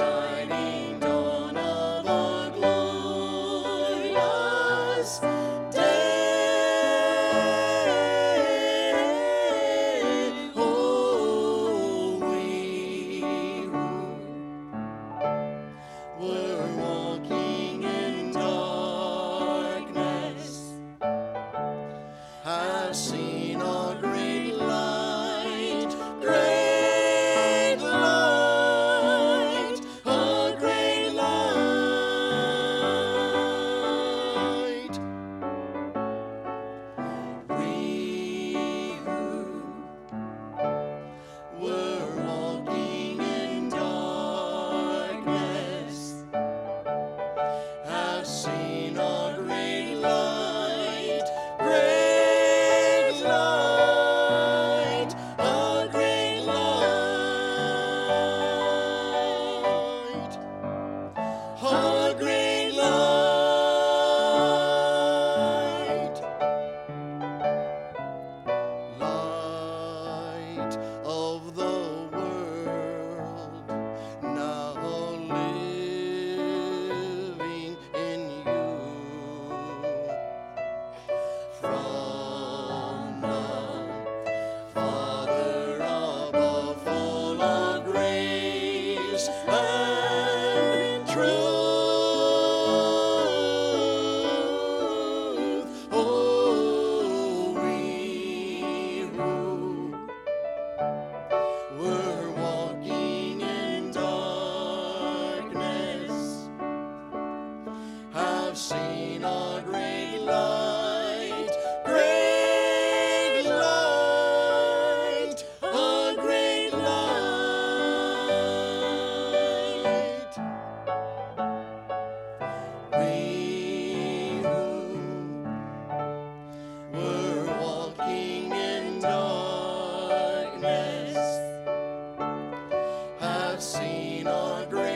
shining dawn of a glorious day. Oh, we who were walking in darkness have seen a great light, great light, a great light. We who were walking in darkness have seen a great light, great light, a great light, a great light, light of the world, now living in you. From the Father above, full of grace and truth. Oh, we who were walking in darkness have seen a great light, great light, a great light. We who were walking in darkness have seen a great